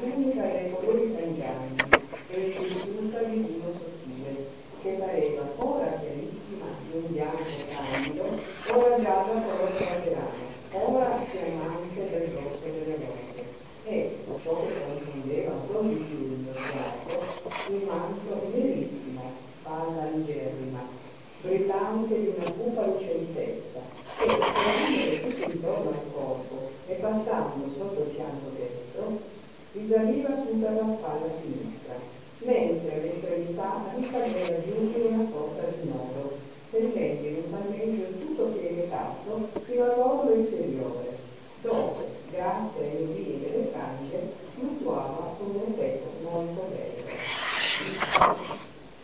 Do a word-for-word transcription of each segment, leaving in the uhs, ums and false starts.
tunica dai colori cangianti e tessuta di lino sottile, che pareva ora chiarissima di un bianco candido, ora gialla color caserano, ora fiammante del rosso delle rose. E ciò che confondeva ancora di più il sguardo, un manto nerissimo, palla angerrima, brillante di una cupa lucentezza, che prendere tutto intorno al corpo e passando sotto il fianco destro, risaliva su per la spalla sinistra, mentre all'estremità ricadeva giù in una sorta di nodo, mettendo in un palmeggio tutto piegato fino all'orlo inferiore, dove, grazie ai rovini delle frange, fluttuava un effetto molto bello.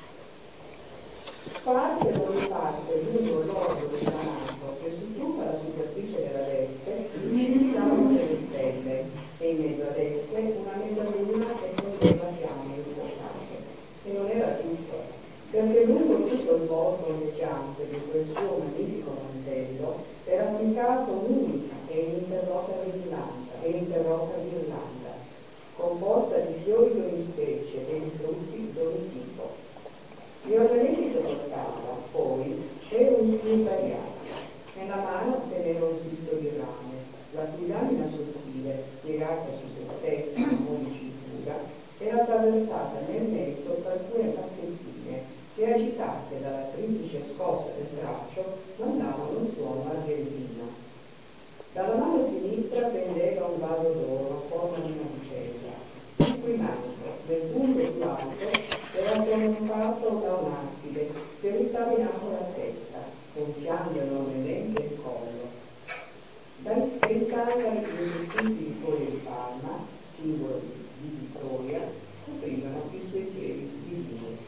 Sparse da ogni parte lungo l'orlo del granato e su tutta la superficie della veste lucizzavano delle stelle e in mezzo ad esse una mezzaluna che prendeva fiamme infuocate. E non era tutto, perché lungo tutto il volto ondeggiante di quel suo magnifico mantello era applicata un'unica e ininterrotta ghirlanda, e ininterrotta ghirlanda, composta di fiori di ogni specie e di frutti di ogni tipo. Gli ornamenti che portava, poi, erano invariati. Nella mano teneva un sisto di rame, la cui lamina sottile, piegata su se stessa a mo' di cintura, era attraversata nel mezzo da alcune bacchettine che, agitate dalla triplice scossa del braccio, mandavano un suono argentino. Dalla mano sinistra pendeva un vaso d'oro a forma di navicella, il cui manto, nel punto più alto, era sormontato da un'aspide che rizzava in alto la testa, gonfiando enormemente il collo. Dai, dai sandali intestiti di foglie di palma, simbolo di, di vittoria, coprivano i suoi piedi divini.